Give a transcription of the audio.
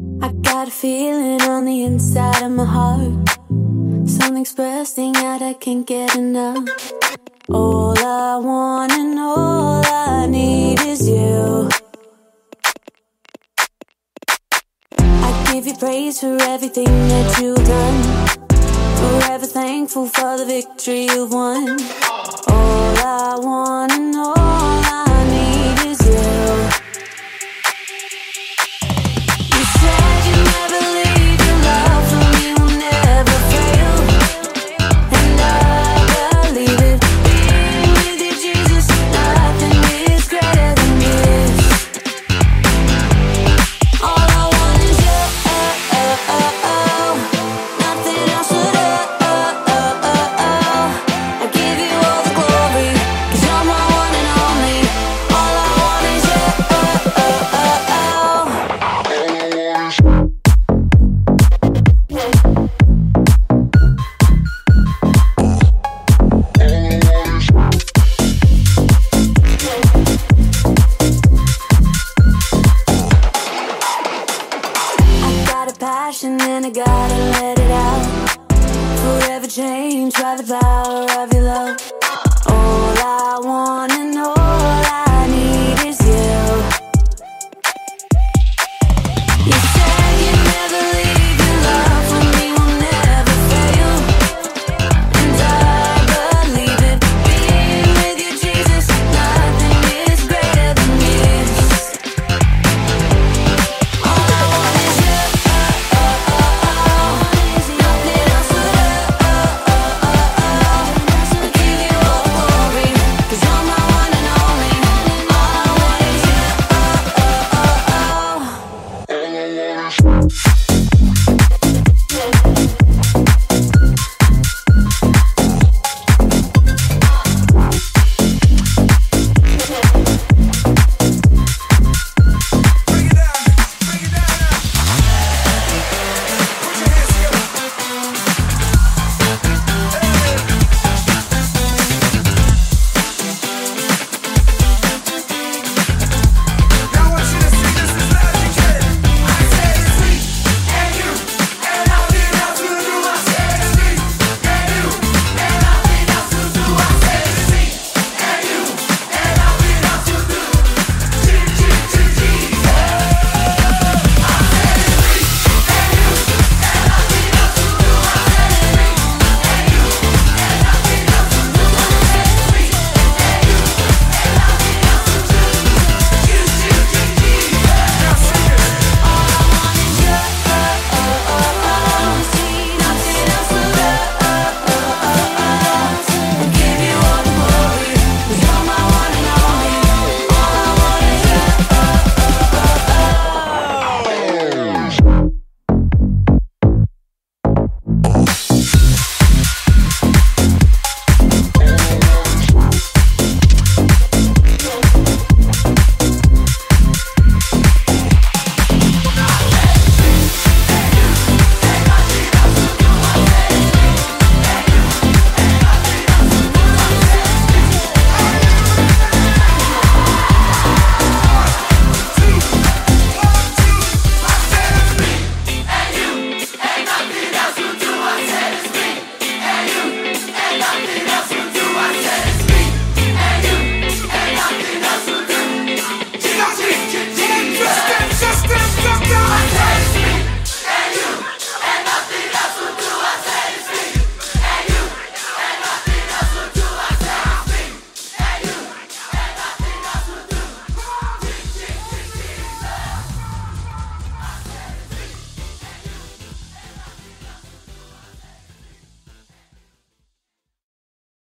I got a feeling on the inside of my heart, something's bursting out, I can't get enough. All I want and all I need is you. I give you praise for everything that you've done, forever thankful for the victory you've won. All I want and all I need is you. You said you'd never leave, your love for me will never fail, and I believe it. Being with you, Jesus, nothing is greater than this. All I want is you, nothing else would I give you all the glory, 'cause you're my one and only. All I want is you, I got a passion and I gotta let it out. Forever changed by the power of your love. All I want and all I need is you. You said you'd never leave, your love for me will never fail, and I believe it. Being with you, Jesus, nothing is greater than this. All I want is you, nothing else would I give you all the glory, 'cause you're my one and only. All I want is you.